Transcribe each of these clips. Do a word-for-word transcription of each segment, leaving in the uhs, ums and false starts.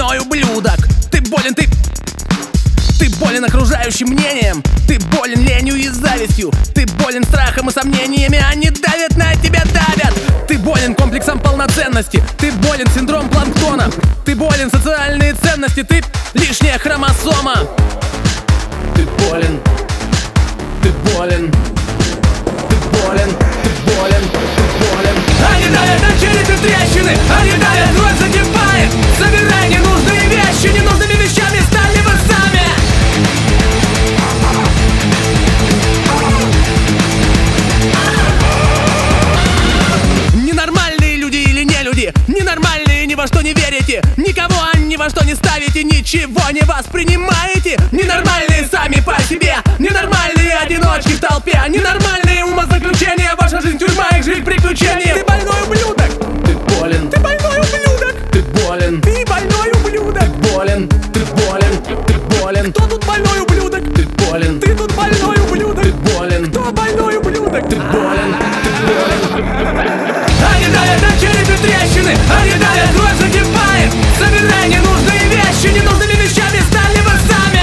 больной ублюдок. Ты болен, ты... Ты болен окружающим мнением. Ты болен ленью и завистью. Ты болен страхом и сомнениями. Они давят на тебя, давят. Ты болен комплексом полноценности. Ты болен синдром планктона. Ты болен социальные ценности. Ты лишняя хромосома. Ты болен. Ты болен. Ты болен. Ты болен. Ты болен. Они давят на череп и трещины. Они давят, кровь закипает. Собирай ненужные вещи. Ненужными вещами стали вы сами. Ненормальные люди или не люди. Ненормальные, ни во что не верите. Никого ни во что не ставите. Ничего не воспринимаете. Ненормальные сами по себе. Ненормальные одиночки в толпе. Ненормальные умозаключения. Ваша жизнь тюрьма, их жизнь приключения. Ты больной ублюдок. Ты болен. Ты больной ублюдок. Ты болен. Ты больной ублюдок. Ты болен. Ты болен. Ты болен. Кто тут больной ублюдок? Ты болен. Ты тут больной ублюдок. Ты болен. Кто больной ублюдок? Ты болен. Ты болен. Они давят на череп и трещины. Они давят, кровь закипает. Собирай ненужные вещи. Ненужными вещами стали вы сами.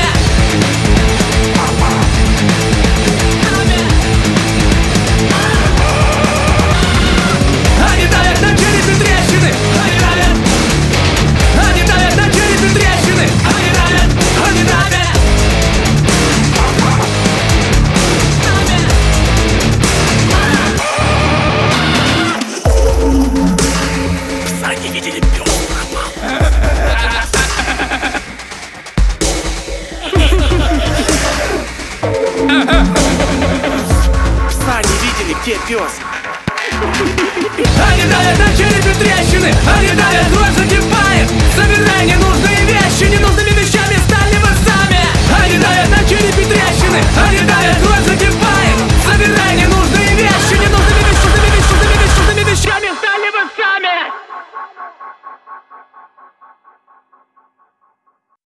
Они давят на череп и трещины. Они давят. Они давят на череп и трещины. Они давят. Они давят. Пса не видели, пёс пропал. Пса не видели, где пёс? Они давят на череп и трещины. Они давят, кровь закипает. Собирай ненужные вещи. Ненужными вещами стали вы сами. Они давят на череп и трещины. Они